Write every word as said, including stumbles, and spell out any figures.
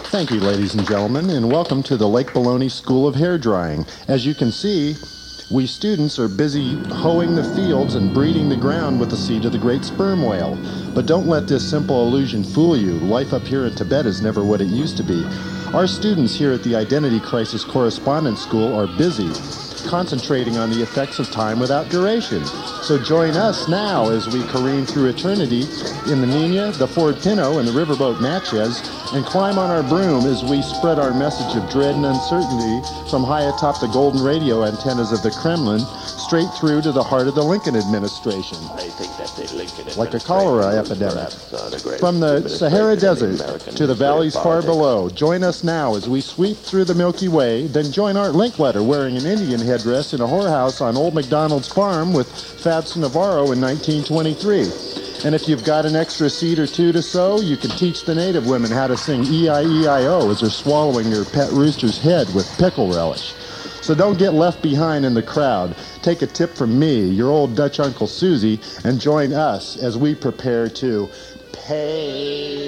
Thank you, ladies and gentlemen, and welcome to the Lake Baloney School of Hair Drying. As you can see, we students are busy hoeing the fields and breeding the ground with the seed of the great sperm whale. But don't let this simple illusion fool you. Life up here in Tibet is never what it used to be. Our students here at the Identity Crisis Correspondence School are busy, concentrating on the effects of time without duration. So join us now as we careen through eternity in the Nina, the Ford Pinto, and the riverboat Natchez, and climb on our broom as we spread our message of dread and uncertainty from high atop the golden radio antennas of the Kremlin straight through to the heart of the Lincoln administration. They think that the Lincoln like a cholera epidemic. perhaps, uh, the From the Sahara Desert American to the valleys far politics. below, join us now as we sweep through the Milky Way, then join Art Linkletter wearing an Indian headdress in a whorehouse on Old MacDonald's farm with Fats Navarro in nineteen twenty-three. And if you've got an extra seed or two to sow, you can teach the native women how to sing E I E I O as they're swallowing their pet rooster's head with pickle relish. So don't get left behind in the crowd. Take a tip from me, your old Dutch Uncle Susie, and join us as we prepare to pay